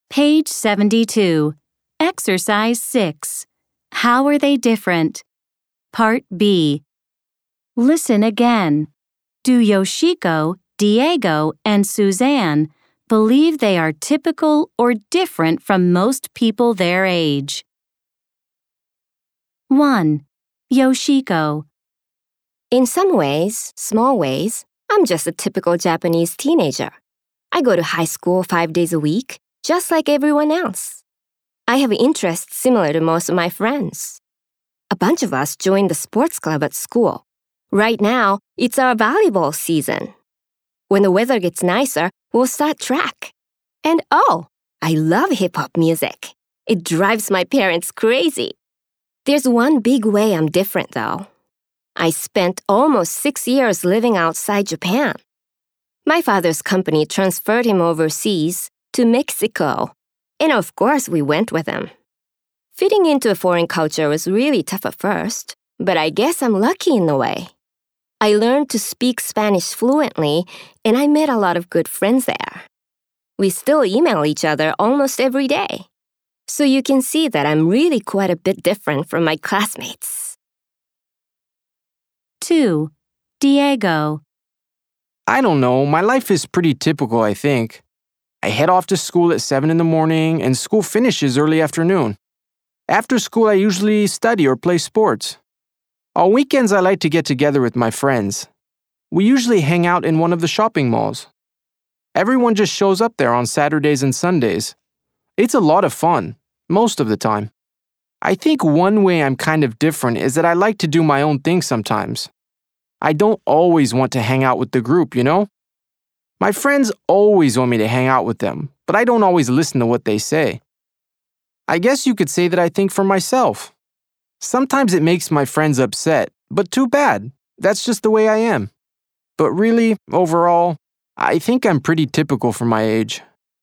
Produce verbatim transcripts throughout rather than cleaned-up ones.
Page seventy-two. Exercise six. How are they different? Part B. Listen again. Do Yoshiko, Diego, and Suzanne believe they are typical or different from most people their age? one. Yoshiko. In some ways, small ways, I'm just a typical Japanese teenager. I go to high school five days a week, just like everyone else. I have interests similar to most of my friends. A bunch of us joined the sports club at school. Right now, it's our volleyball season. When the weather gets nicer, we'll start track. And oh, I love hip-hop music. It drives my parents crazy. There's one big way I'm different, though. I spent almost six years living outside Japan. My father's company transferred him overseas to Mexico, and of course we went with him. Fitting into a foreign culture was really tough at first, but I guess I'm lucky in a way. I learned to speak Spanish fluently, and I met a lot of good friends there. We still email each other almost every day. So you can see that I'm really quite a bit different from my classmates. two. Diego. I don't know, my life is pretty typical, I think. I head off to school at seven in the morning and school finishes early afternoon. After school, I usually study or play sports. On weekends, I like to get together with my friends. We usually hang out in one of the shopping malls. Everyone just shows up there on Saturdays and Sundays. It's a lot of fun, most of the time. I think one way I'm kind of different is that I like to do my own thing sometimes. I don't always want to hang out with the group, you know? My friends always want me to hang out with them, but I don't always listen to what they say. I guess you could say that I think for myself. Sometimes it makes my friends upset, but too bad. That's just the way I am. But really, overall, I think I'm pretty typical for my age.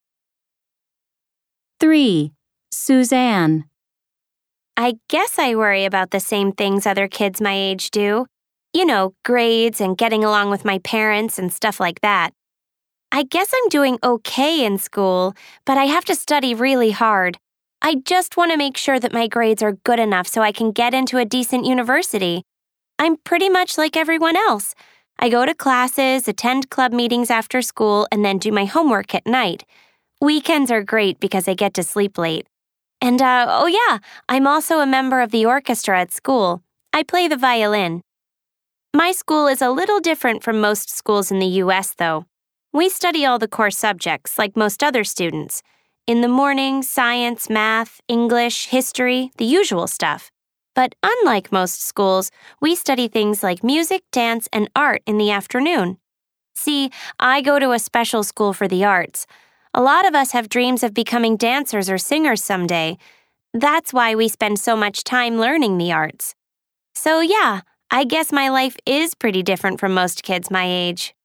three. Suzanne. I guess I worry about the same things other kids my age do. You know, grades and getting along with my parents and stuff like that. I guess I'm doing okay in school, but I have to study really hard. I just want to make sure that my grades are good enough so I can get into a decent university. I'm pretty much like everyone else. I go to classes, attend club meetings after school, and then do my homework at night. Weekends are great because I get to sleep late. And, uh, oh yeah, I'm also a member of the orchestra at school. I play the violin. My school is a little different from most schools in the U S, though. We study all the core subjects, like most other students. In the morning, science, math, English, history, the usual stuff. But unlike most schools, we study things like music, dance, and art in the afternoon. See, I go to a special school for the arts. A lot of us have dreams of becoming dancers or singers someday. That's why we spend so much time learning the arts. So yeah, I guess my life is pretty different from most kids my age.